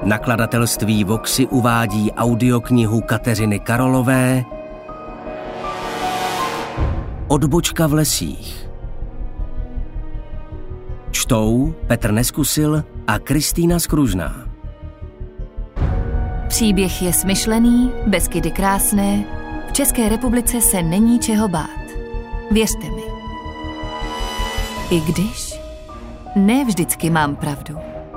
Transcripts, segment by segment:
Nakladatelství Voxy uvádí audioknihu Kateřiny Karolové Odbočka v lesích. Čtou Petr Neskusil a Kristýna Skružná. Příběh je smyšlený, Beskydy krásné, v České republice se není čeho bát. Věřte mi. I když ne vždycky mám pravdu.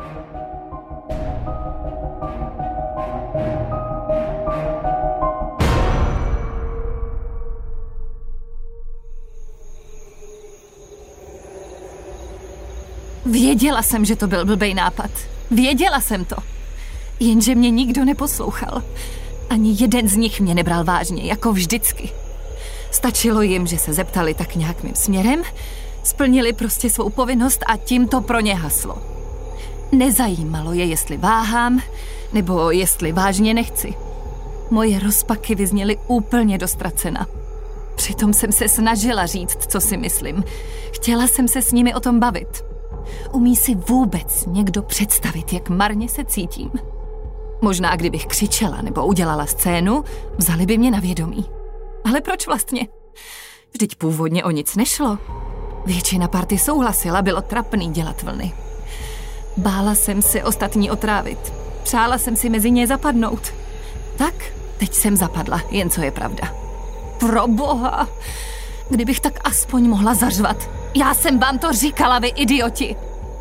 Věděla jsem, že to byl blbej nápad. Věděla jsem to. Jenže mě nikdo neposlouchal. Ani jeden z nich mě nebral vážně, jako vždycky. Stačilo jim, že se zeptali tak nějak mým směrem, splnili prostě svou povinnost a tím to pro ně haslo. Nezajímalo je, jestli váhám, nebo jestli vážně nechci. Moje rozpaky vyzněly úplně dostracena. Přitom jsem se snažila říct, co si myslím. Chtěla jsem se s nimi o tom bavit. Umí si vůbec někdo představit, jak marně se cítím? Možná kdybych křičela nebo udělala scénu, vzali by mě na vědomí. Ale proč vlastně? Vždyť původně o nic nešlo. Většina party souhlasila, bylo trapný dělat vlny. Bála jsem se ostatní otrávit. Přála jsem si mezi ně zapadnout. Tak, teď jsem zapadla, jen co je pravda. Proboha! Kdybych tak aspoň mohla zařvat. Já jsem vám to říkala, vy idioti!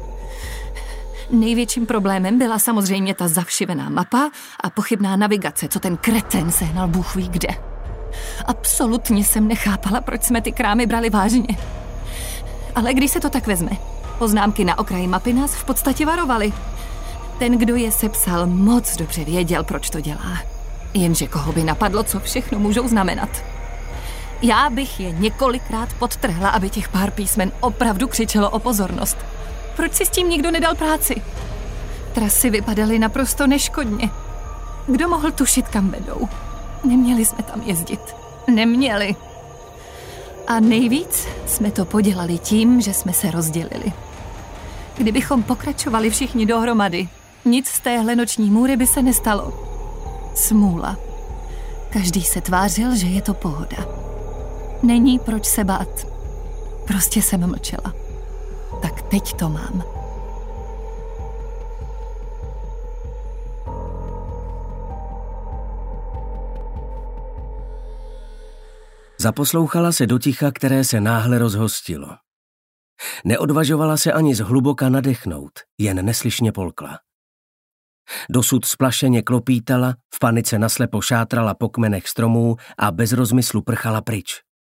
Největším problémem byla samozřejmě ta zavšivená mapa a pochybná navigace, co ten kretén sehnal bůh ví kde. Absolutně jsem nechápala, proč jsme ty krámy brali vážně. Ale když se to tak vezme, poznámky na okraji mapy nás v podstatě varovaly. Ten, kdo je sepsal, moc dobře věděl, proč to dělá. Jenže koho by napadlo, co všechno můžou znamenat. Já bych je několikrát podtrhla, aby těch pár písmen opravdu křičelo o pozornost. Proč si s tím nikdo nedal práci? Trasy vypadaly naprosto neškodně. Kdo mohl tušit, kam vedou? Neměli jsme tam jezdit. Neměli. A nejvíc jsme to podělali tím, že jsme se rozdělili. Kdybychom pokračovali všichni dohromady, nic z téhle noční můry by se nestalo. Smůla. Každý se tvářil, že je to pohoda. Není proč se bát. Prostě jsem mlčela. Tak teď to mám. Zaposlouchala se do ticha, které se náhle rozhostilo. Neodvažovala se ani zhluboka nadechnout, jen neslyšně polkla. Dosud splašeně klopítala, v panice naslepo šátrala po kmenech stromů a bez rozmyslu prchala pryč.